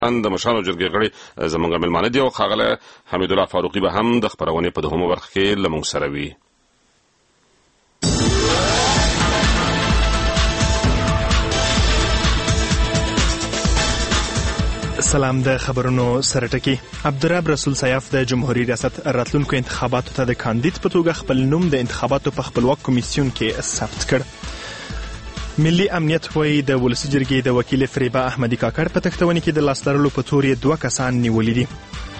د مشرانو جرګې غړي زموږ مېلمانه دي او ښاغلی حمید الله فاروقي به هم د خپرونې په دوهمه برخه کې له موږ سره وي. سلام. د خبرونو سرټکی. عبدالرب رسول سیاف د جمهوریت ریاست راتلونکو انتخاباتو ته د کاندید په توګه خپل نوم د انتخاباتو په خپلواک کمیسیون کې ثبت کړ. ملي امنیت وایي د ولسي جرګې د وکیل فریبا احمدي کاکړ په تختونې کې د لاس لرلو په تور 2 کسان نیولي دي.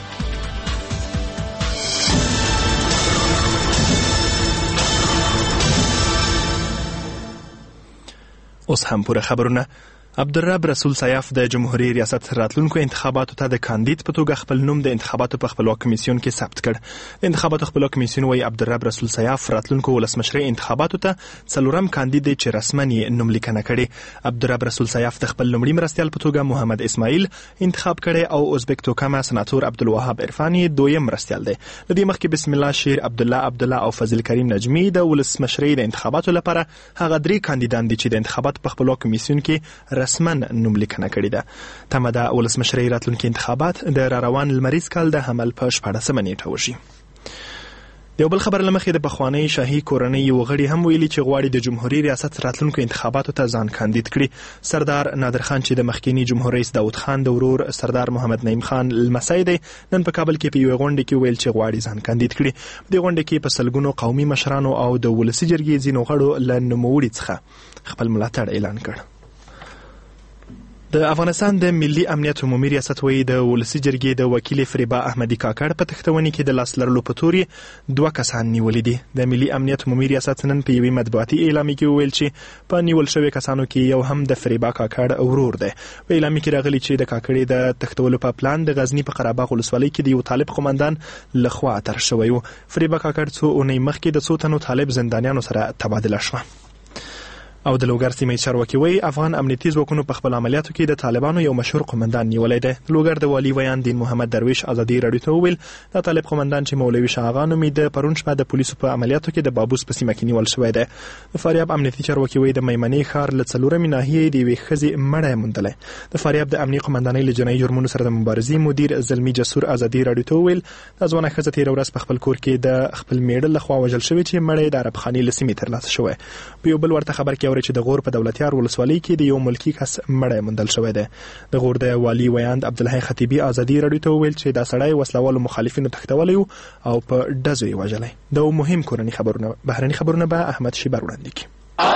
اوس هم پوره خبرونه. عبدالرب رسول سیاف د جمهوریت ریاست راتلونکو انتخاباتو ته د کاندید په توګه خپل نوم د انتخاباتو په خپلواک کمیسیون کې ثبت کړ. د انتخاباتو خپلواک کمیسیون وايي عبدالرب رسول سیاف راتلونکو ولسمشرۍ انتخاباتو ته 4م کاندید دی چې رسماً یې نوم لیکنه کړي. عبدالرب رسول سیاف د خپل لومړي مرستیال په توګه محمد اسماعیل انتخاب کړي او ازبک توکمه سناتور عبدالوهاب عرفاني دویم مرستیال دی. لدې مخکې بسم الله شیر عبدالله او فضل کریم نجمی د ولسمشرۍ د انتخاباتو لپاره هغه 3 کاندیدان دي چې د انتخاباتو په خپلواک کمیسیون کې رسماً نوم لیکنه کړې ده. تمه ده ولسمشرۍ راتلونکي انتخابات د روان لمریز کال د حمل په 14مه نیټه وشي. د یو بل خبر لمخې د پخوانۍ شاهي کورنۍ یو غړي هم ویلي چې غواړي د جمهوریت ریاست راتلونکو انتخاباتو ته ځان کاندید کړي. سردار نادر خان چې د مخکینی جمهور رئیس داود خان د ورور سردار محمد نعیم خان لمسی دی، نن په کابل کې په یوه غونډه کې ویل چې غواړي ځان کاندید کړي. په دې غونډه کې په سلګونو قومي مشرانو او د ولسي جرګې ځینو غړو له نوموړي څخه خپل ملاتړ اعلان کړ. د افغانستان د ملي امنیت عمومي ریاست وایي د ولسي جرګې د وکیل فریبا احمدي کاکړ په تختونې کې د لاس لرلو په تور 2 کسان نیولي دي. د ملي امنیت عمومي ریاست نن په یوې مطبوعاتي اعلامیه کې وویل چې په نیول شوی کسانو کې یو هم د فریبا کاکړ ورور دی. په اعلامیه کې راغلي چې د کاکړې د تختولو په پلان د غزنی په قره باغ ولسوالۍ کې د یو طالب قومندان لخوا طرح شوی و. فریبا کاکړ څو اونۍ مخکې د څو تنو طالب زندانیانو سره تبادله شوه. او د لوګر سیمې چارواکي وایي افغان امنیتي ځواکونو په خپل عملیاتو کې د طالبانو یو مشهور قومندان نیولی دی. لوګر د والي ویان دین محمد درویش ازادي راډیو ته وویل د طالب قومندان چې مولوي شاه آغا نومیده پرون شپه د پولیسو په عملیاتو کې د بابوس په سیمه کې نیول شوی دی. د فاریاب امنیتي چارواکي وایي د میمنې ښار له 4مې ناحیې د یوې ښځې مړی موندلی. د فاریاب د امنیتي قومندانۍ له جنایي جرمونو سره د مبارزې مدیر زلمي جسور ازادي راډیو ته وویل د ځوانه ښځه تېره ورځ په خپل کور کې د خپل میړه لخوا وژل شوې چې مړی د عرب خاني له سیمې ترلاسه شوی. په یو بل ورته خبر کې اوري چې د غور په دولتیار ولسوالۍ کې د یو ملکی کس مړی موندل شوی دی. د غور د والي ویاند عبدالحی خطیبي ازادي راډیو ته وویل چې دا سړی وسلوالو مخالفینو تښتولی و او په ډزو یې وژلی. د مهم کورني خبرونه بهرني خبرونه به احمد شیبر وړاندې کړي.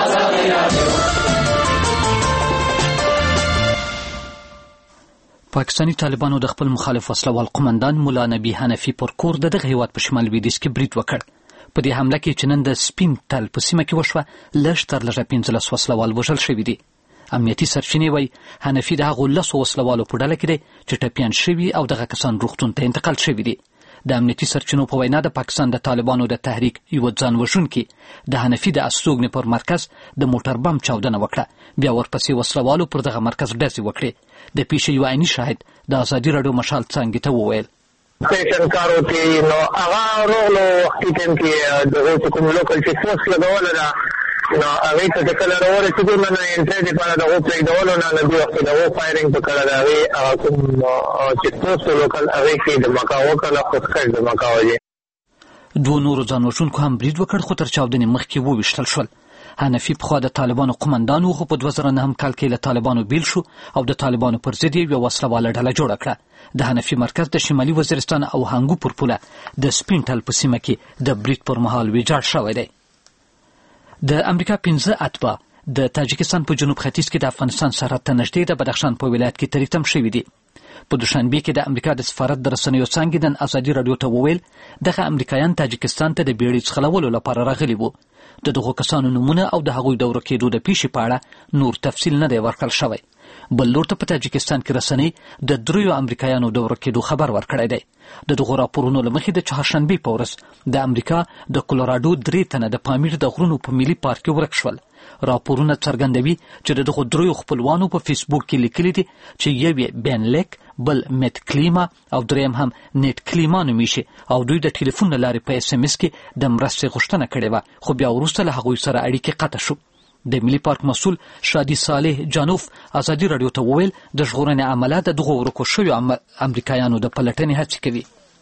پاکستانی طالبانو د خپل مخالف وسلوال قومندان مولا نبی حنفي پر کور دغه هیواد په شمال لویدیځ کې برید وکړ. په دې حمله کې چې نن د سپین تل په سیمه کې وشوه لږ تر لږه 15 وسلوال وژل شوي دي. امنیتي سرچینې وایي حنفي د هغو 10 وسلوالو په ډله کې دی چې ټپیان شوي او دغه کسان روغتون ته انتقال شوي دي. د امنیتي سرچینو په وینا د پاکستان د طالبانو د تحریک یو ځان وژونکي د حنفي د استوګنې پر مرکز د موټر بم چاودنه وکړه. بیا ورپسې وسلوالو پر دغه مرکز ډزې وکړې. د پیښې یو عیني شاهد د ازادي راډیو مشال څانګې ته وویل پیشن کار ہوتی نو هغه روغلو وختي ټیم کې دغه کوم لوکل چې فورس لګول دا نو هغه ته کله راوړل چې موږ نه انټری لپاره دغه پلیک ډول نه لږه وخت دغه فایرینګ په کړه دا کوم چې فورس لوکل هغه کې د مکاو کله خو ښه د مکاوي 2 نورو ځانوژونکو هم برید وکړ خو تر چاودنې مخکې وویشتل شول. حنفي پخوا د طالبانو قومندان و خو په 2009 کال کې له طالبانو بیل شو او د طالبانو پر ضد یو وسلواله ډله جوړه کړه. د حنفي مرکز د شمالي وزیرستان او هنګو پر پوله د سپینټل په سیمه کې د برید پر مهال ویجاړ شوی دی. د امریکا 15 اتباع د تاجکستان په جنوب ختیځ کې د افغانستان سرحد ته نږدې د بدخشان په ولایت کې تریتم شوي دي. په دوشنبه کې د امریکا د سفارت د رسنیو څانګې د ازادي راډیو ته وویل دغه امریکایان تاجکستان ته د بیړۍ څخلولو لپاره راغلي وو. د دغو کسانو نومونه او د هغوی د ورکېدو د پیښې په اړه نور تفصیل نه دی ورکړل شوی. بل لور ته په تاجکستان کې رسنۍ د 3 امریکایانو د ورکېدو خبر ورکړی دی. د دغو راپورونو له مخې د چهارشنبې په ورځ د امریکا د کولراډو 3 تنه د پامیر د غرونو په ملي پارک کې ورک شول. راپورونه څرګندوي چې دغه 3 خپلوانو په فیسبوک کې لیکلي دي چې یو بین لیک بل میت کلیما او دریم هم نیټ کلیما نومیږي او دوی د ټلیفون لارې په SMS کې د مرستې غوښتنه کړې وه خو بیا وروسته له هغوی سره اړیکې قطع شو. د ملي پارک مسؤل شادي صالح جانوف ازادي رادیو ته وویل د ژغورنې عمله د دغو ورکو شویو امریکایانو د پلټنې هڅې کوي.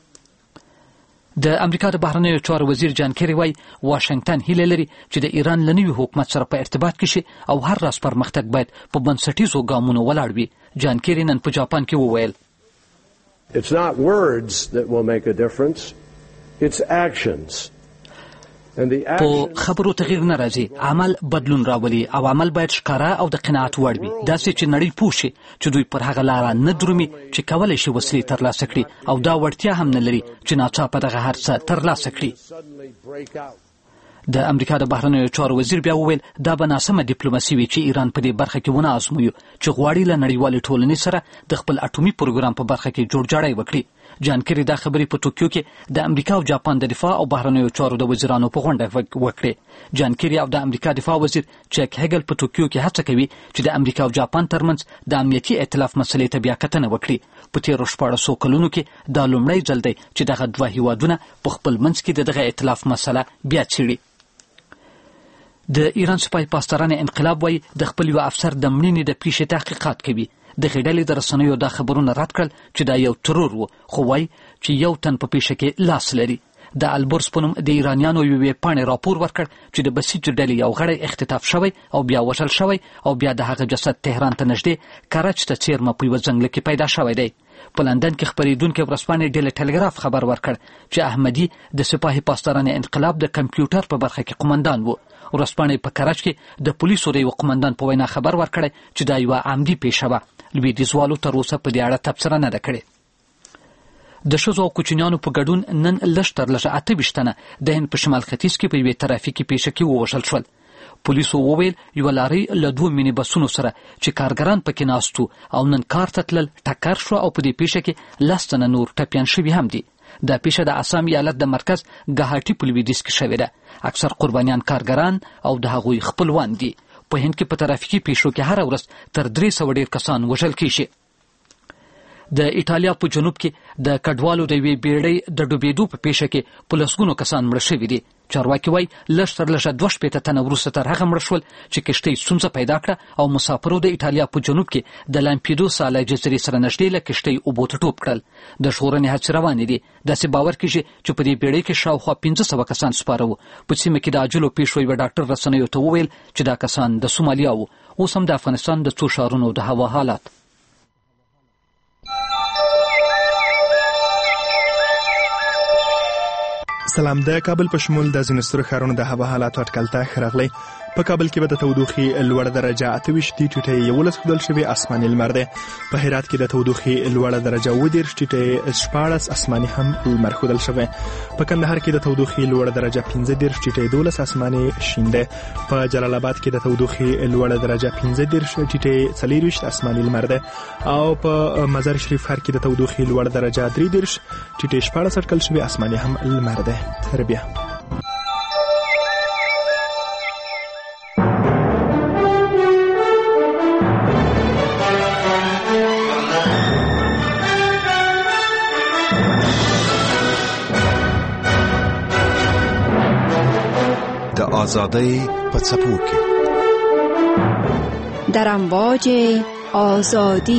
د امریکا د بهرنیو چارو وزیر جان کیری وايي واشنگټن هیله لري چې د ایران له نوي حکومت سره په ارتباط کې شي او هر راز پرمختګ باید په بنسټیزو ګامونو ولاړ وي. جان کیری نن په جاپان کې وویل It's not words that will make a difference, it's actions. په خبرو تغییر نه راځي، عمل بدلون راولي او عمل باید ښکاره او د قناعت وړ وي، داسې چې نړۍ پوه شي چې دوی پر هغه لاره نه درومي چې کولی شي وسلې ترلاسه کړي او دا وړتیا هم نه لري چې ناڅاپه دغه هر څه ترلاسه کړي. د امریکا د بهرنیو چارو وزیر بیا وویل دا به ناسمه ډیپلوماسي وي چې ایران په دې برخه کې ونه ازمویو چې غواړي له نړیوالې ټولنې سره د خپل اټومي پروګرام په برخه کې جوړجاړی وکړي. جان کیری دا خبرې په ټوکیو کې د امریکا او جاپان د دفاع او بهرنیو چارو د وزیرانو په غونډه وکړې. جان کیری او د امریکا دفاع وزیر چک هګل په ټوکیو کې هڅه کوي چې د امریکا او جاپان ترمنځ د امنیتي ائتلاف مسلې ته بیا کتنه وکړي. په تیرو 1400 کلونو کې دا لومړی ځل دی چې دغه دوه هیوادونه په خپل منځ کې دغه ائتلاف مسله بیا څېړي. د ایران سپاه پاسداران انقلاب وايي د خپل یو افسر د مړینې د پیښې تحقیقات کوي. د غډلې د رسنیو دا خبرونه رد کړل چې دا یو ترور و، خو وايي چې یو تن په پیښه کې لاس لري. د البورس په نوم د ایرانیانو یوې پاڼې راپور ورکړ چې د بسیج ډلې یو غړی اختطاف شوی او بیا وژل شوی او بیا د هغه جسد تهران ته نږدې کراچ ته څیرمه په یوه ځنګله کې پیدا شوی دی. په لندن کې خپرېدونکې ورځپاڼې ډیلی ټلګراف خبر ورکړ چې احمدي د سپاه پاسداران انقلاب د کمپیوټر په برخه کې قمندان و. ورځپاڼې په کراچ کې د پولیسو د یوه قمندان په وینا خبر ورکړی چې دا یوه عمدي پیښه وه. لویدیځوالو تر اوسه په دې اړه تبصره نه ده کړې. د ښځو او کوچنیانو په ګډون نن لږ تر لږه 28 تنه د هند په شمال ختیځ کې په یوې ترافیکي پیښه کې ووژل شول. پولیسو وویل یوه لارۍ له 2 مینی بسونو سره چې کارګران پکې ناست وو او نن کار ته تلل ټکر شو او په دې پیښه کې 10 تنه نور ټپیان شوي هم دي. دا پیښه د آسام ایالت د مرکز ګوهاټي په لویدیځ کې شوې ده. اکثر قربانیان کارګران او د هغوی خپلوان دي. په هند کې په ترافیکي پیښو کې هره ورځ تر 300 ډیر کسان وژل کیږي. د ایټالیا په جنوب کې د کډوالو د یوې بیړۍ د ډوبېدو په پیښه کې په لسګونو کسان مړه شوي دي. چارواکي وایي لږ تر لږه 2 تنه وروسته تر هغه مړه شول چې کښتۍ ستونزه پیدا کړه او مسافرو د ایټالیا په جنوب کې د لامپیدوسا له جزیرې سره نږدې له کښتۍ اوبو ته ټوپ کړل. د ژغورنې هڅې روانې دي. داسې باور کېږي چې په دې بیړۍ کې شاوخوا 1500 کسان سپاره وو. په سیمه کې د عاجلو پیښو یوه ډاکټر رسنیو ته وویل چې دا کسان د سومالیا وو. اوس هم د افغانستان د څو ښارونو د هوا حالات. سلام. د کابل په شمول د ځینو سترو ښارونو د هوا حالاتو اټکل ته ښه راغلی. په کابل کې به د تودوخې لوړه درجه 28 ټیټې 11 ښودل شوې آسماني لمر دی. په هرات کې د تودوخې لوړه درجه 19 ټیټې 14 آسماني هم لمر ښودل شوی. په کندهار کې د تودوخې لوړه درجه 15 ټیټې 12 آسماني شین دی. په جلال آباد کې د تودوخې لوړه درجه 15 ټیټې 24 آسماني لمر دی. او په مزار شریف ښار کې د تودوخې لوړه درجه 33 ټیټې 14 اټکل شوی آسماني هم لمر دی. تر بیا. د آزادۍ په څپو کې در امواج آزادی.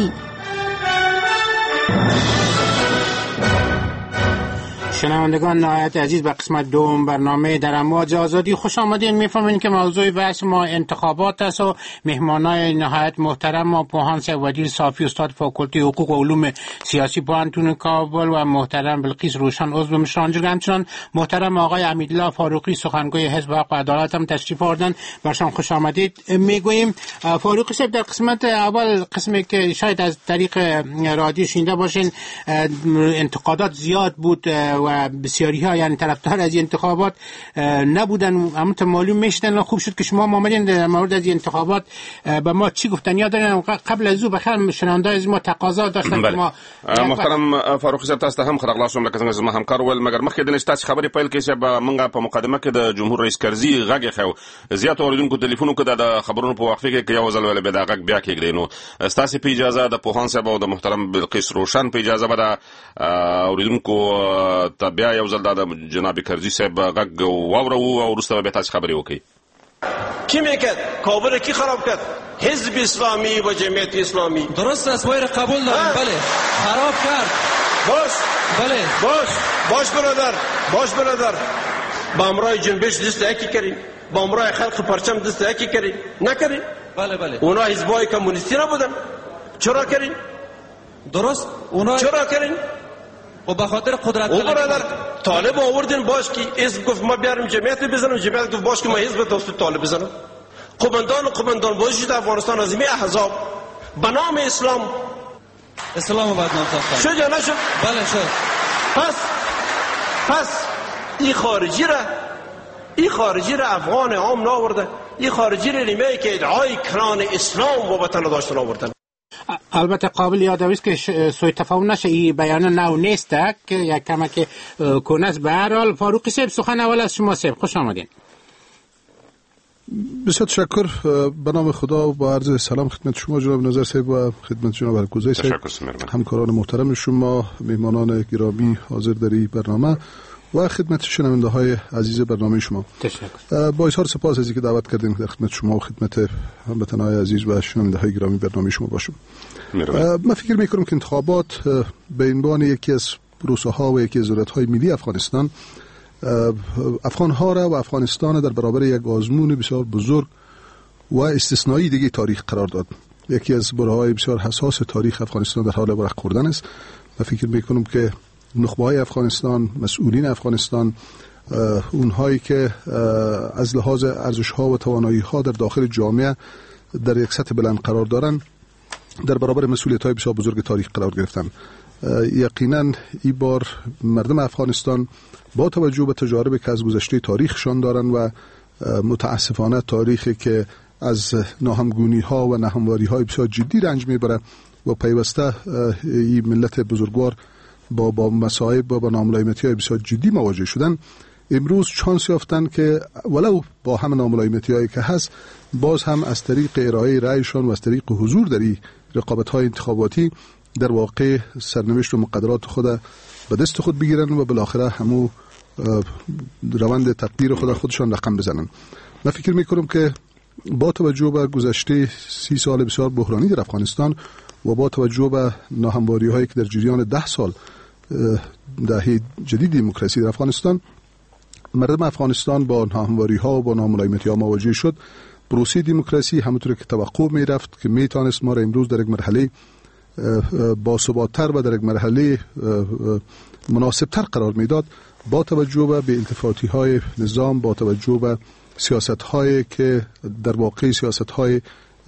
شنوندگان نهایت عزیز، به قسمت دوم برنامه در امواج آزادی خوش آمدین. میفهمین که موضوع بحث ما انتخابات است و مهمانای نهایت محترم ما پوهان سیدودیل صافی استاد فاکولته حقوق و علوم سیاسی پوهنتون کابل و محترم بلقیس روشن عضو مشرانجر، همچنان محترم آقای امیدالله فاروقی سخنگوی حزب حق و عدالت هم تشریف آوردن. برشان خوش آمدید میگوییم. فاروقی صاحب، در قسمت اول، قسمی که شاید از طریق رادیو شنیده باشین، انتقادات زیاد بود و بسیاری ها یعنی طرفدار از انتخابات نبودن، اما معلوم میشدن. خوب شد که شما آمدین در مورد از انتخابات به ما چی گفتن. یادن قبل از او بخیر شنونده از ما تقاضا داشتن که ما محترم فاروقي صاحب تاسو ته هم خلق لاسوم لکه څنګه زما همکار ول، مګر مخکې د نشته خبرې پیل کې چې موږ په مقدمه کې د جمهور رئیس کرزي غږ خو زیات اوریدونکو ټلیفون کې د خبرونو په وقفه کې یو ځل ول به دا غږ بیا کېږي. نو تاسو په اجازه د پوهان صاحب او د محترم بلقیس روشن په اجازه به د اوریدونکو ته بیا یو ځل د جناب کرزي صاحب غږ واورو او وروسته به تاسو خبرې وکړي. کی میکرد؟ کابل کی خراب کرد؟ حزب اسلامی و جمعیت اسلامی. درست است، وای را قبول دارم. بله خراب کرد. بله باش برادر با امرای جنبش دست یکی کردیم، با امرای خلق پرچم دست یکی کردیم، نکردیم؟ بله اونا حزبای کمونیستی نبودن، چرا کردیم؟ درست، اونا چرا کردیم؟ و به خاطر قدرت او برادر طالب آوردین باش که حزب گفت ما بیارم جمعیت بزنم، جمعیت گفت باش که ما حزب توسط طالب بزنم. قماندان بازی شد افغانستان از این احزاب به نام اسلام بدنام ساختن. شد یا نشد؟ بله شد. پس این خارجی را افغان عام ناورده، این خارجی را نیمه که ادعای کلان اسلام و وطن داشتن آوردن. البته قابل یادآوری است که سوء تفاهم نشه، این بیان نو نیست که یک کمک کنست. به هر حال فاروقی صاحب سخن اول از شما صاحب، خوش آمدین. بسیار تشکر. به نام خدا و با عرض سلام خدمت شما جناب نظر صاحب و خدمت جناب الکوزی صاحب، همکاران محترم شما، میهمانان گرامی حاضر در این برنامه و خدمت شنونده های عزیز برنامه شما. تشکر. با اظهار سپاس از اینکه دعوت کردین در خدمت شما و خدمت هموطنان عزیز و شنونده های گرامی برنامه شما باشم. من فکر میکنم که انتخابات به عنوان یکی از پروسه ها و یکی از ضرورت‌های ملی افغانستان، افغان‌ها را و افغانستان در برابر یک آزمون بسیار بزرگ و استثنایی دیگه تاریخ قرار داد. یکی از برهه‌های بسیار حساس تاریخ افغانستان در حال ورق خوردن است. من فکر میکنم که نخبه‌های افغانستان، مسئولین افغانستان، اونهایی که از لحاظ ارزش‌ها و توانایی‌ها در داخل جامعه در یک سطح بلند قرار دارن، در برابر مسئولیت‌های بسیار بزرگ تاریخ قرار گرفتن. یقینا این بار مردم افغانستان با توجه به تجاربی که از گذشته تاریخشان دارن و متاسفانه تاریخی که از ناهمگونی‌ها و ناهمواری‌های بسیار جدی رنج میبره و پیوسته این ملت بزرگوار با مصائب و با ناملایمتی‌های بسیار جدی مواجه شدن، امروز چانس یافتن که ولو با هم ناملایمتی‌هایی که هست، باز هم از طریق ارائه رأیشان و از طریق حضور در این رقابت‌های انتخاباتی در واقع سرنوشت و مقدرات خود به دست خود بگیرن و بالاخره همو روند تقدیر خودشان رقم بزنن. من فکر میکنم که با توجه به گذشته 30 سال بسیار بحرانی در افغانستان و با توجه به ناهمواری هایی که در جریان 10 سال دهه جدید دموکراسی در افغانستان، مردم افغانستان با ناهمواری ها و با ناملایمتی ها مواجه شد. پروسه دموکراسی همونطور که توقع می رفت که می تانست ما را امروز در یک مرحله باثبات‌تر و در یک مرحله مناسبتر قرار میداد، با توجه به التفاتی نظام، با توجه به سیاست‌هایی که در واقع سیاست‌های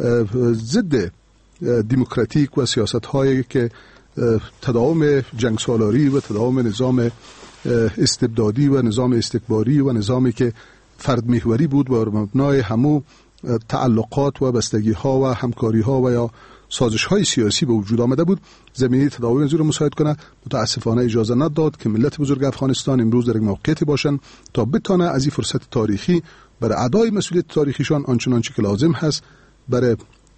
ضد دموکراتیک و سیاست‌هایی که تداوم جنگ سالاری و تداوم نظام استبدادی و نظام استکباری و نظامی که فرد محوری بود و بر مبنای همو تعلقات و بستگی‌ها و همکاری‌ها و یا سازش‌های سیاسی به وجود آمده بود، زمینه تداوم از او را مساعد کنه. متاسفانه اجازه نداد که ملت بزرگ افغانستان امروز در یک موقعیتی باشن تا بتونه از این فرصت تاریخی برای ادای مسئولیت تاریخیشان آنچنانچه که لازم هست برای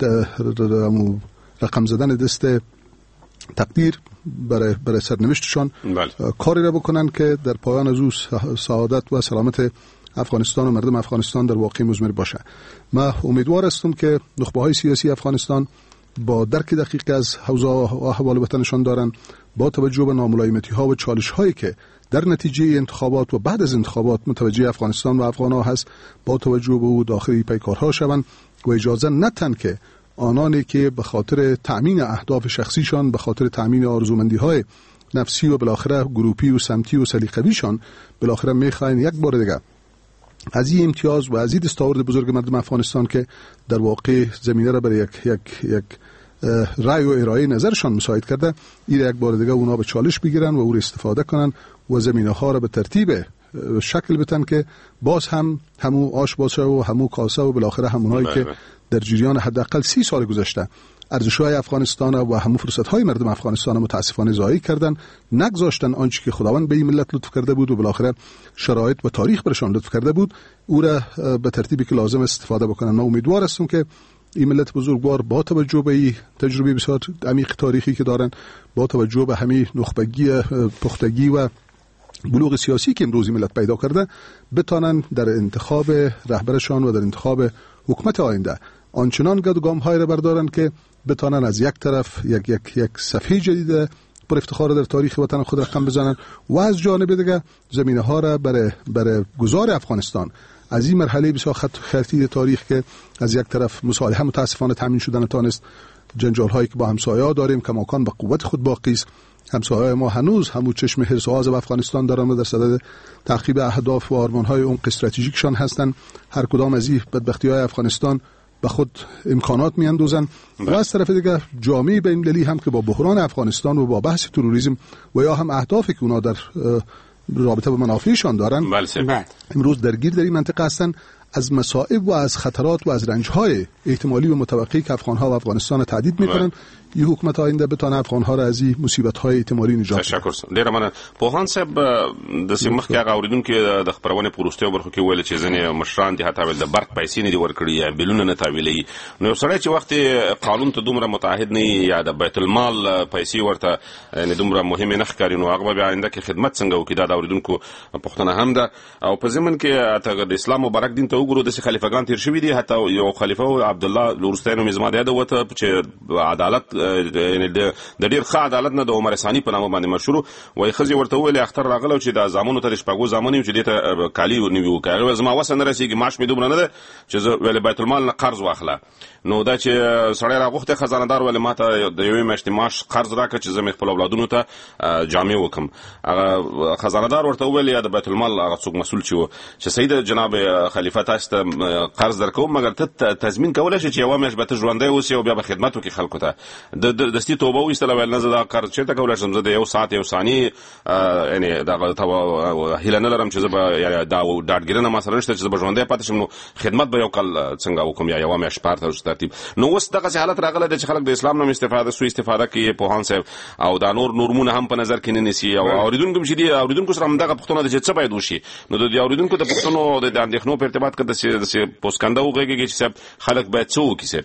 رقم زدن دست تقدیر برای سرنوشتشان کاری را بکنن که در پایان از او سعادت و سلامت افغانستان و مردم افغانستان در واقع مضمر باشه. من امیدوار هستم که نخبه‌های سیاسی افغانستان با درک دقیق از اوضاع و احوال وطنشان دارن، با توجه به ناملایمتی‌ها و چالش‌هایی که در نتیجه انتخابات و بعد از انتخابات متوجه افغانستان و افغان‌ها هست، با توجه به او داخلی پیکارها شوند و اجازه ندن که آنانی که به خاطر تأمین اهداف شخصیشان، به خاطر تأمین آرزومندی‌های نفسی و بالاخره گروپی و سمتی و سلیقه‌ایشان بالاخره می‌خواین یک بار دیگه از این امتیاز و از این دستاورد بزرگ مردم افغانستان که در واقع زمینه را برای یک رأی و ارائه نظرشان مساعد کرده، این یک بار دیگه اونا به چالش بگیرن و او را استفاده کنن و زمینه ها را به ترتیب شکل بتن که باز همو آش باشه و همو کاسه و بالاخره همونایی که در جریان حداقل 30 سال گذشته ارزش‌های افغانستان و همو فرصت‌های مردم افغانستان متاسفانه ضایع کردن، نگذاشتن آنچه که خداوند به این ملت لطف کرده بود و بالاخره شرایط و تاریخ برشان لطف کرده بود او را به ترتیبی که لازم استفاده بکنن. من امیدوار هستم که این ملت بزرگوار با توجه به این تجربه بسیار عمیق تاریخی که دارن، با توجه به همین نخبگی، پختگی و بلوغ سیاسی که امروز ملت پیدا کرده، بتانن در انتخاب رهبرشان و در انتخاب حکومت آینده آنچنان قد و گام‌های را بردارند که بتانن از یک طرف یک صفحه جدید پر افتخار در تاریخ وطن خود رقم بزنن و از جانب دیگه زمینه ها را برای گذار افغانستان از این مرحله بسیار خطی تاریخ که از یک طرف مصالحه متاسفانه تامین شدن تانست، جنجال هایی که با همسایه‌ها داریم کماکان به قوت خود باقی است. همسایه‌های ما هنوز همون چشم حرص و آز به افغانستان دارن و در صدد تعقیب اهداف و آرمان‌های عمق استراتژیکشان هستند. هر کدام از این بدبختی‌های افغانستان به خود امکانات میاندازن و از طرف دیگه جامعه بین‌المللی هم که با بحران افغانستان و با بحث تروریسم و یا هم اهدافی که اونا در رابطه با منافعشان دارن امروز درگیر در این منطقه هستن، از مصائب و از خطرات و از رنج‌های احتمالی و متوقعی که افغان‌ها و افغانستان تهدید می‌کنن این حکومت آینده بتونه افغان‌ها را از این مصیبت‌های احتمالی نجات بدي. تشکر. ډیره مننه. پوهان صاحب د سیمخ کې هغه اوریدونکو د خبرونه پروستیو برخو کې ویل چې ځنې مشران دي حتی ول د برق پیسې نه دي ورکړي یا بیلونه نه تاویلي. نو سره چې وخت قانون ته دومره متعهد نه یا د بیت المال پیسې ورته نه دومره مهمه نه ښکاري، نو هغه به آینده کې خدمت څنګه وکړي دا د اوریدونکو پوښتنه هم ده. او په ضمن کې ته د اسلام مبارک دین ته وګورو د خلیفګان تیر شوی دي، حتی یو خلیفہ عبد الله لورستانو مزما ده وته چې عدالت یعنی د ډیر ښه عدالت نه د عمر ثانی په نامه باندې مشهور وای خزي ورته ویل اختر راغلو چې د زامنو ته شپږو زامنو چې دته کالی نیو کړو زما وسن رسیږي معاش مې دومره نه ده چې ویل بیت المال نه قرض واخله. نو دا چې سړی راغوخته خزانه دار ول ماته د یوې میاشتې معاش قرض راکړه چې زمې خپل اولادونو ته جامع وکم. هغه خزانه دار ورته ویل یا د بیت المال هغه څوک مسول چې چې سید جناب خلیفہ تاسو ته قرض درکوم مګر ته تضمین کولای شي چې یو میاشت به ته ژوندۍ اوسې او بیا به خدمت وکړي خلکو ته. د دستي توبه وستله ول نه زدا قرض چې ته کولای شم زه د یو ساعت یو ثانیه یعنی دا هیله نه لرم چې زه به دا ډاډګیرنه ما سره نشته چې زه به ژوندۍ پاتې شم، نو خدمت به یو کال څنګه وکم یا یو میاشت پارته ترتیب. نو اوس دغه حالت راغله چې خلک د اسلام نوم استفاده کوي په صاحب او دا نورمونه هم په نظر کې نه نیسي او اوریدونکو چې دي اوریدونکو سره هم دغه پښتنه د څه باید وشي. نو د اوریدونکو د پښتنو د اندېښنو په ارتباط کې د پوسکنده وګړي چې خلک باید څه وکړي.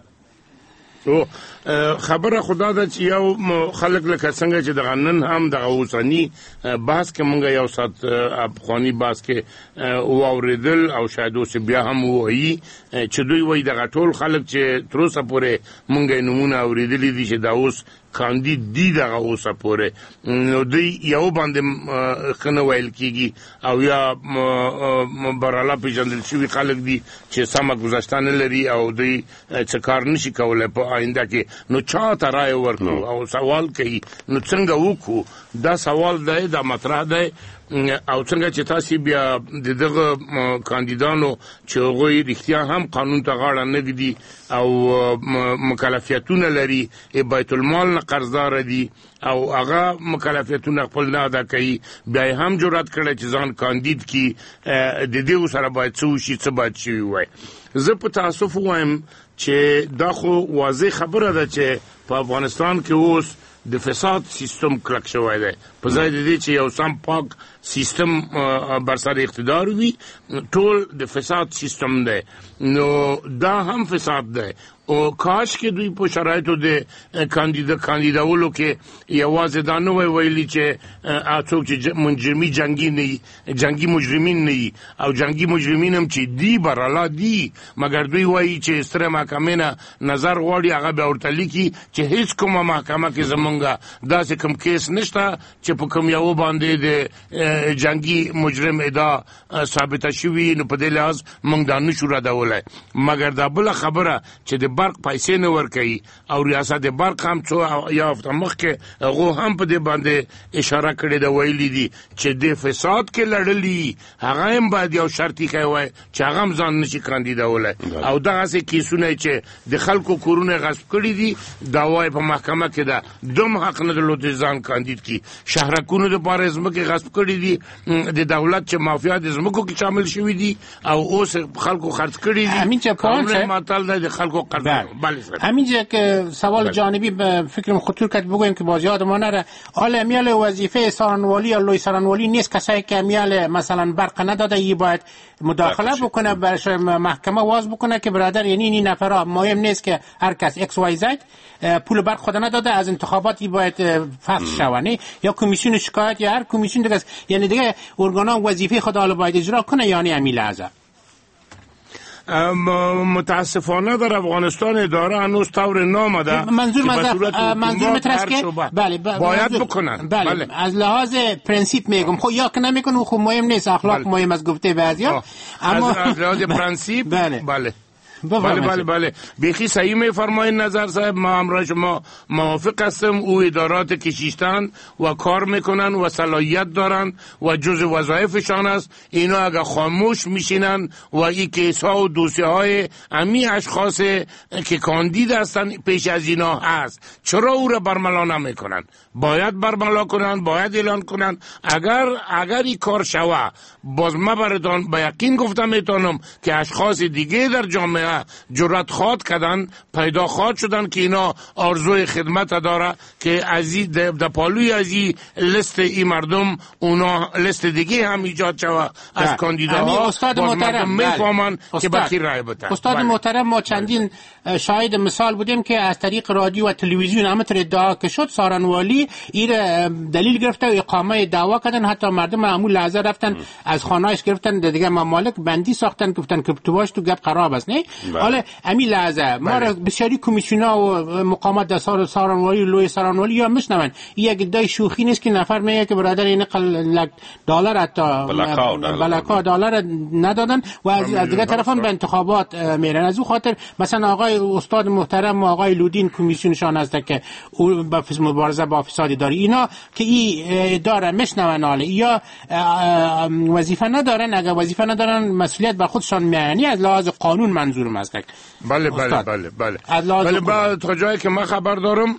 خبره خدا ده چې یو خلک لکه څنګه چې د غنن هم د اوسنی بحث کې مونږ یو سات افغاني بحث کې واوریدل او شاید اوس بیا هم وایي چې دوی وایي د غټول خلک چې تر اوسه پورې مونږ نمونه اوریدلې دي چې دا اوس کاندید دي دغه اوسه پورې، نو دوی یو باندې خنه ویل کیږي او یا براله پیژندل شوي خلک دي چې سمه گذشته نه لري او دوی څه کار نشي کولی په آینده کې. نو چا ته رایه ورکړو او سوال کوي نو څنګه وکړو؟ دا سوال دی، دا مطرح دی او څنګه چې تاسو بیا دغه کاندیدانو چې هغوی رښتیا هم قانون ته غاړه نه ږدي او مکلفیتونه لري، بیت المال نه قرضدار دي او هغه مکلفیتونه خپل نه ادا کوي، بیا هم جرأت کړی چې ځان کاندید کړي، د دې سره باید څه وشي، څه باید شوي وای. زه په تاسف وایم چې دا خو واضح خبره ده چې په افغانستان کې اوس د فساد سیستم کلک شوی دی، په ځای د دې چې یو سم پاک سیستم بر سر اقتدار وي، ټول د فساد سیستم دی. نو دا هم فساد دی او کاش کې دوی په شرایطو د کاندیدولو کې یوازې دا نه ویلي چې څوک چې جنگي مجرمین نه او جنگي مجرمین هم چې دی براله دی، مګر دوی وایي چې ستره محکمې نه نظر غواړي، هغه به ورته لیکي چې هیڅ کومه محکمه کې زمونږ داسې کوم کیس نشته چې په کوم یو باندې د جنگي مجرم ادعا ثابته شوي، نو په دې لحاظ موږ دا نشو ردولی. مګر دا بله خبره چې د برق پیسې نه ورکوي او ریاست برق هم څو یا هفته مخکې هغو هم په دې باندې اشاره کړې ده، ویلي دي چې د فساد کې لړلي هغه هم باید یو شرط ایښی وای چې هغه هم ځان نشي کاندیدولی. او دغسې کیسونه چې د خلکو کورونه غصب کړي دي دا وایي په محکمه کې ده، دوم حق نه درلود چې ځان کاندید کړي. شهرکونو دپاره ځمکې غصب کړي دي، د دولت چې مافیا د ځمکو کې شامل شوي دي او اوس خلکو خرڅ کړي دي. همین چې قانون معطل دی، د خلکو قرض. همینجا که سوال جانبی به فکرم خطور کرد بگویم که باز یادمان نره حال امیال وظیفه سارنوالی یا لوی سارنوالی نیست، کسایی که امیال مثلا برق نداده ای باید مداخله بکنه، برش محکمه واز بکنه که برادر یعنی این نفرها مهم نیست که هر کس ایکس وای زد پول برق خود نداده از انتخاباتی باید فصل شونه یا کمیسیون شکایت یا هر کمیسیون دیگه، یعنی دیگه ارگانا وظیفه خود حالا باید اجرا کنه، یعنی امیل ازا متاسفانه در افغانستان اداره هنوز طور نامده. منظور مترست که بله باید بکنن. بله از لحاظ پرنسیپ میگم خب یا که نمیکنه خب مهم نیست، اخلاق مهم از گفته بعضیا، اما از لحاظ پرنسیپ بله بله بیخی صحیح میفرمایید نظر صاحب. ما همراه شما موافق هستم. او ادارات کشیشتن و کار میکنن و صلاحیت دارن و جز وظایفشان است. اینا اگر خاموش میشینن و این کیس ها و دوسیه های امی اشخاص که کاندید هستن پیش از اینا هست، چرا او را برملا نمیکنن؟ باید برملا کنن، باید اعلان کنن. اگر این کار شوه، باز ما براتون با یقین گفتم میتونم که اشخاص دیگه در جامعه جرأت خواد کردن، پیدا خواد شدن که اینا آرزوی خدمت داره که از در پالوی از لیست این مردم اونا لیست دیگه هم ایجاد شوه از کاندیداها. استاد محترم میفهمن که با کی رای بدن. استاد محترم ما چندین شاهد مثال بودیم که از طریق رادیو و تلویزیون همطور ادعا که شد سارنوالی این دلیل گرفته و اقامه دعوا کردن، حتی مردم همون لحظه رفتن از خانه‌اش گرفتن دیگه ممالک بندی ساختن، گفتن کریپتوواش تو گپ خراب است. نه حالا همین لحظه ما را بسیاری کمیسیون‌ها و مقامات در سارنوالی لوی سارنوالی یا میشنون یک ادعای شوخی نیست که نفر میگه که برادر این $1 حتی بلکا دلار ندادن و از دیگه طرفان به انتخابات میرن. از اون خاطر مثلا آقای استاد محترم و آقای لودین کمیسیونشان هست که او با مبارزه با فساد داری اینا که این اداره میشنون حالا یا وظیفه ندارن. اگر وظیفه ندارن مسئولیت بر خودشان میانی از لحاظ قانون منظورم است. بله تا جایی که من خبر دارم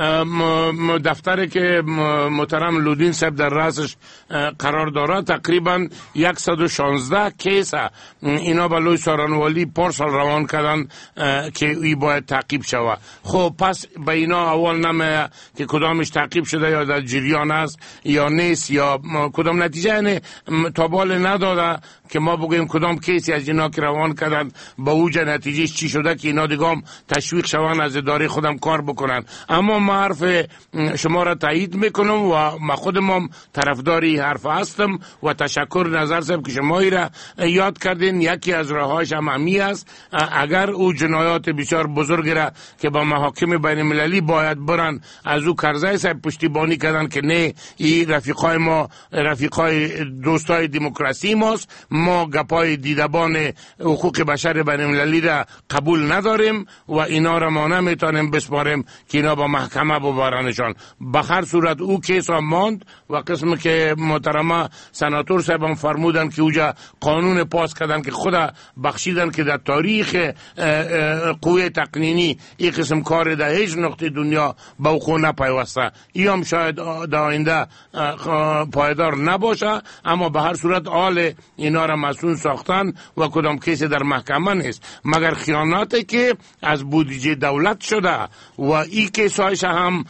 دفتری که محترم لودین صاحب در رأسش قرار داره تقریبا 116 کیس اینا با لوی سارنوالی پارسال روان کردن که ای باید تعقیب شود. خب پس به اینا اول نمه که کدامش تعقیب شده یا در جریان است یا نیست یا کدام نتیجه نه تابال نداده که ما بگویم کدام کیسی از اینا که روان کردن با اوجه نتیجهش چی شده که اینا دیگه هم تشویق شون از اداره خودم کار بکنن. اما ما حرف شما را تایید میکنم و ما خودم هم طرفداری حرف هستم و تشکر نظر صاحب که شما ای را یاد کردین. یکی از راهاش هم همی است اگر او جنایات بسیار بزرگ را که با محاکم بین المللی باید برن از او کرزی صاحب پشتیبانی کردن که نه این رفیقای ما رفیقای دوستای دموکراسی ماست، ما گپای دیدبان حقوق بشر بین المللی را قبول نداریم و اینا را ما نمیتونیم بسپاریم که اینا با محکمه ببرنشان. بخیر صورت او کیس هم ماند و قسم که محترمه سناتور صاحب فرمودن که اوجا قانون پاس کردن که خدا بخشیدن که در تاریخ قوه تقنینی این قسم کار در هیچ نقطه دنیا با وقوع نپیوسته. این هم شاید در آینده پایدار نباشه، اما به هر صورت آل اینا را مسئول ساختن و کدام کیس در محکمه نیست مگر خیاناتی که از بودجه دولت شده و این کیسایش هم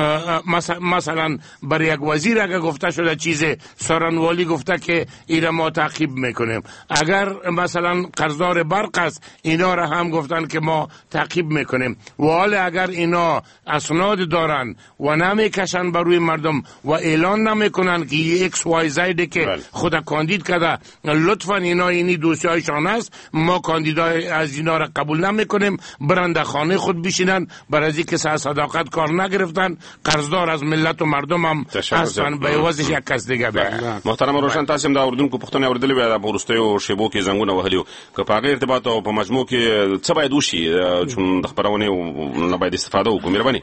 مثلا برای یک وزیر اگر گفته شده چیز سارنوالی گفته که اینا ما تعقیب میکنیم. اگر مثلا قرضدار برق است اینا را هم گفتن که ما تعقیب میکنیم و حالا اگر اینا اسناد دارن و نمیکشن بر روی مردم و اعلان نمیکنن که ایکس وای زید که خود کاندید کرده لطفا اینا اینی دوسیهایشان است، ما کاندیدای از اینا را قبول نمیکنیم، برند خانه خود بشینن برای از اینکه صداقت کار نگرفتن، قرضدار از ملت و مردم هم اصلا به عوضش یک کس دیگه بیا. محترم روشن تاسو دا اردوونکو پښتنه اوردلې بیا د ورستیو شیبو کې زنګونه وهلیو که په هغه ارتباط او په مجموع کې څه باید وشي چون د خبرونه نه باید استفاده وکړو. مهرباني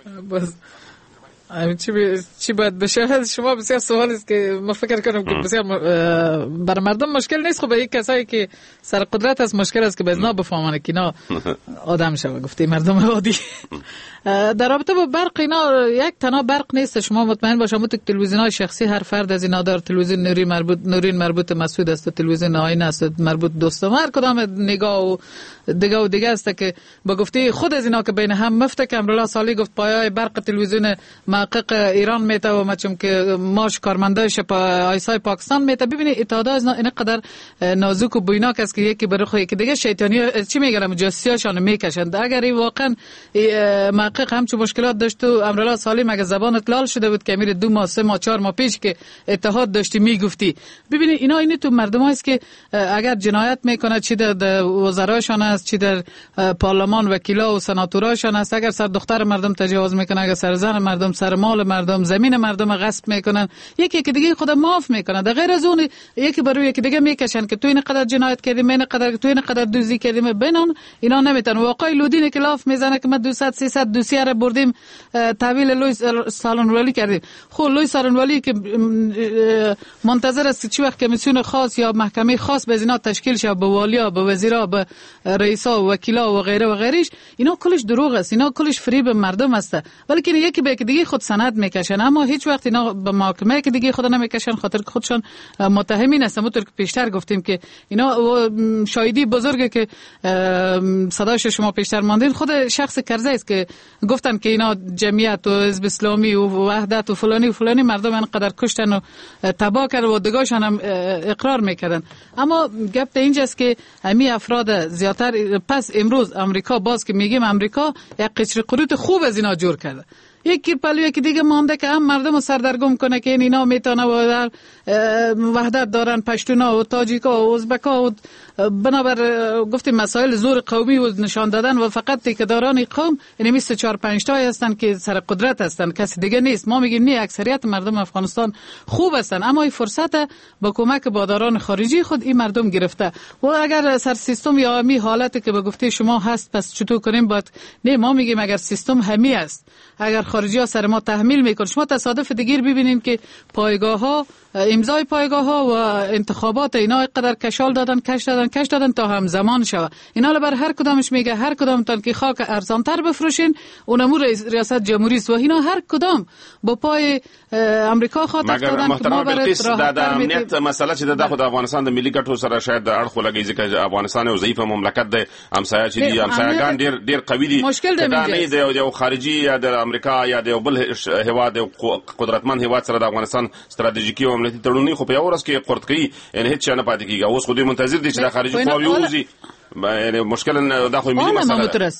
چی باید بشه؟ شما بسیار سوال است که ما فکر کنم که بسیار بر مردم مشکل نیست. خب به یک کسایی که سر قدرت از مشکل است که باید بفهمن که اینا آدم شوه گفته مردم عادی. در رابطه با برق اینا یک تنها برق نیست، شما مطمئن باشه تو تلویزیون‌های شخصی هر فرد از اینا داره. تلویزیون نورین مربوط مسعود است، تلویزیون آینه است مربوط دوستم، هر کدام نگاه و دیگه است که با گفته خود از اینا که بین هم مفته که امروز سالی گفت پایه برق تلویزیون محقق ایران میتوام چون که ماش کارمندایش په آیسای پاکستان میته. ببینید اتحادیه اینقدر نازک و بویناک است که یکی برای خود یکی دیگه شیطانی چی میگن جاسوسیاشون میکشند. اگر واقعا محقق همچون مشکلات داشت و امرالله سالم اگه زبانت لال شده بود که میره 2 ماه 3 ماه 4 ماه پیش که اتحاد داشتی میگفتی. ببینید اینا تو مردم است که اگر جنایت میکنه چی در وزرایشان است چی در پارلمان وکیلا و سناتورایشان است، اگر سر دختر مردم تجاوز میکنه، اگر سر زن مردم، سر مال مردم، زمین مردم غصب میکنن، یکی دیگه خود معاف میکنه. در غیر از اون یکی برای یکی دیگه میکشن که تو اینقدر جنایت کردی، من اینقدر، تو اینقدر دزدی کردی. بنان اینا نمیتن. واقعا لودین که لاف میزنه که ما 200 300 دوسیه را بردیم تحویل لوی سالن‌ولی کردیم. خب لوی سالن‌ولی که منتظر است چی وقت کمیسیون خاص یا محکمه خاص به اینا تشکیل شه، به والیا، به وزیرا، به رئیسا و وکیلا و غیره و غیرش. اینا کلش دروغ است، اینا کلش فریب مردم است. ولی یکی به دیگه خود سند میکشن، اما هیچ وقت اینا به محاکمه که دیگه خود نمیکشن، خاطر که خودشون متهمین هستن. همونطور که پیشتر گفتیم که اینا شاهدی بزرگه که صداش شما پیشتر ماندین، خود شخص کرزی است که گفتن که اینا جمعیت و حزب اسلامی و وحدت و فلانی مردم اینقدر کشتن و تباه کردن و دگاشان هم اقرار میکردن. اما گپ اینجاست که همین افراد زیاتر پس امروز امریکا باز که میگیم امریکا یک قشر قروت خوب از اینا جور کرده. یکی پلو یکی دیگه مانده که هم مردم سردرگم کنه که اینا میتونه و وحدت دارن، پشتونا و تاجیکا و ازبکا و بنابر گفتیم مسائل زور قومی و نشان دادن و فقط تیکداران قوم یعنی 24-25 تا هستن که سر قدرت هستن، کسی دیگه نیست. ما میگیم نه، اکثریت مردم افغانستان خوب هستن، اما این فرصت با کمک باداران خارجی خود این مردم گرفته. و اگر سر سیستم یا می حالتی که به گفته شما هست، پس چطور کنیم؟ باید نه، ما میگیم اگر سیستم همی است، اگر خارجی ها سر ما تحمیل میکنن، شما تصادف دیگر ببینین که پایگاه ها، امضای پایگاه ها و انتخابات اینا اینقدر کشال دادن، کش دادن تا همزمان شوه. اینا بر هر کدامش میگه هر کدامتان که خاک ارزانتر بفروشین اونمو ریاست جمهوری است و اینا هر کدام با پای امریکا خاطر دادن که ما برات راحت امنیت مسئله چې د خود افغانستان د ملي ګټو سره شاید اړخ ولګي، ځکه افغانستان یو ضعیف مملکت دی، همسایه چې دي همسایه‌ګان ډیر قوي دي. دا نه دی یو خارجي یا د امریکا یا د بل هیواد قدرتمن هیواد سره د افغانستان ستراتیژیکي او امنیتي تړونونه خو په یو ورځ کې قرت کوي، یعنی هیڅ نه پاتې کیږي. اوس خو دې منتظر دي چې د خارجي قواوی ووزي، یعنی مشکل دا خو ملي مسئله.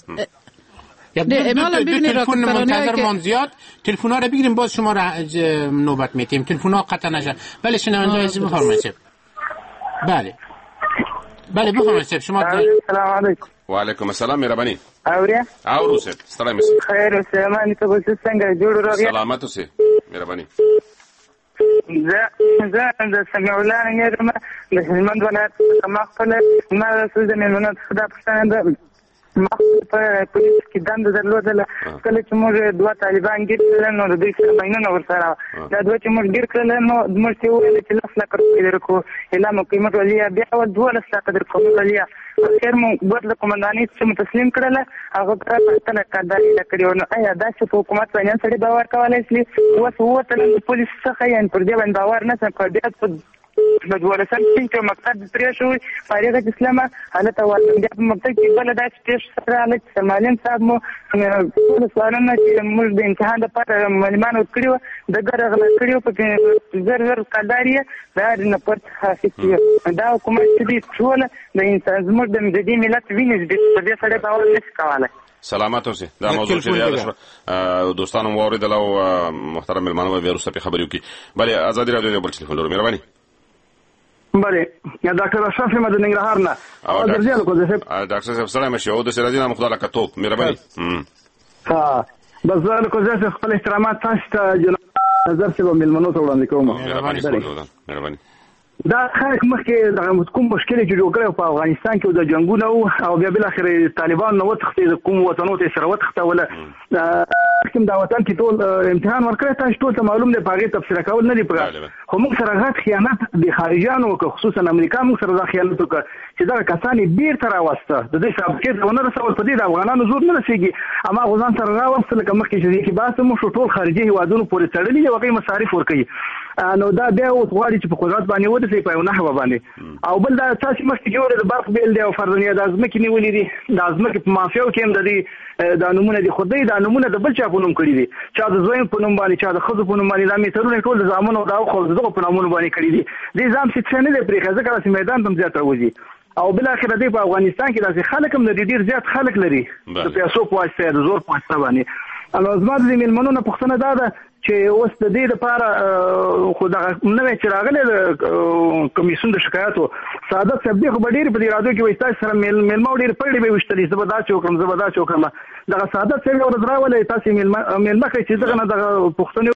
تلفن منتظر من زیاد تلفن ها رو بگیریم، باز شما را نوبت میتیم، تلفن ها قطع نشد. بله شنونده عزیز بفرمایید. بله بفرمایید شما. سلام علیکم. و علیکم السلام. مهرباني اورو سه ستړی مې خیر اوسه. مانی ته به څنګه جوړ راغی؟ سلامت اوسه. مهرباني. زه د سمیع الله نه یم، د هلمند ولایت ما خپل ما سوزه مېلمنه خدا پښتانه ما په پولیس کې دنده درلودله. کله چې موږ دوه طالبان ګیر کړل نو د دوی سره بینونه ورسره دا دوه چې موږ ګیر کړل نو موږ ته وویل چې 10 لک روپۍ درکو، اعلان مو قیمت ولیا بیا 12 لک درکو ولیا. خیر مو بدل قومندانۍ چې مو تسلیم کړله هغه پرته نه کډاري کړو. نو آیا دا چې په حکومت باندې سړي باور کولای شي؟ اوس وته د پولیس څخه یې پر دې باندې باور نه څنګه بیا په مدورسان چې مقصد پرې شوی فارغ اسلام حالت وایي د مقصد کې بل دا چې سره حالت سمالین صاحب مو ټول سوالونه چې موږ د امتحان لپاره معلومات ورکړو د ګرغله کړو په زر کډاري دا نه پرت حساسي دا حکومت دې ټول د انسان زموږ د دې ملت ویني د دې سره باور نشي کولای. سلامت اوسئ. دا موضوع چې یاد شو دوستانو واوریدل او محترم ملمنو به ورسته خبرې وکړي. بله ازادي رادیو بل ټلیفون لرو. مهرباني. بله یا ډاکټر اشرف احمد ننګرهار نه او درځل کو زه ډاکټر صاحب سلام شه او د سرادي نام خدای لکه توپ. مهرباني. ها بس زه کو زه خپل احترامات تاسو ته جناب نظر څخه ملمنو ته وړاندې کوم. مهرباني. دا خلک مخکې د کوم مشکل چې جوړ کړو په افغانستان کې د جنگونو او بیا بل اخر طالبان نو تخته کوم وطنو ته سره وتخته ولا کوم دا وطن کې ټول امتحان ورکړی تاسو ټول ته معلوم دی پاګه تفسیر کول نه دی پکار. خو موږ سره غټ خیانت د خارجانو خصوصا امریکا موږ سره د خیانت وکړ چې دا کسانی بیر تر واسطه د دې سابقې ونه رسول په دې د افغانانو زور نه رسیږي، اما غوځان سره راوستل کوم کې چې باسه مو ټول خارجي هوادونو پورې تړلې او غي مصارف ورکړي. نو دا بیا اوس غواړي چې په قدرت باندې ودرېږي ورسې په یو نحوه باندې او بل دا تاسو مخکې جوړ د برق بیل دی او فرضیه د ازمکې نیولې دي د ازمکې په مافیاو کې هم د دې د نمونه دي خدای د نمونه د بل چا په نوم کړی دي چا د زویم په نوم باندې چا د خزو په نوم باندې د میټرونه ټول د زامنو او د خو دغه په نومونو باندې کړی دي دې ځام څه نه دی پرې ځکه چې میدان تم زیات راوځي او بل اخر دې په افغانستان کې داسې خلک هم د ډیر زیات خلک لري د پیسو په واسطه د زور په واسطه باندې نو زما د میلمنو نه پوښتنه ده چې اوس د دې لپاره خو دغه نوې چې راغلی د کمیسیون د شکایاتو سعادت صاحب دی خو به ډېر په دې رادیو کې وایي ستاسو سره میلمه ډېر پړې به ویشتلي زه به دا چې وکړم زه به دا چې وکړم دغه سعادت صاحب یو ورځ راولئ تاسې میلمه کړئ چې دغه نه دغه پوښتنې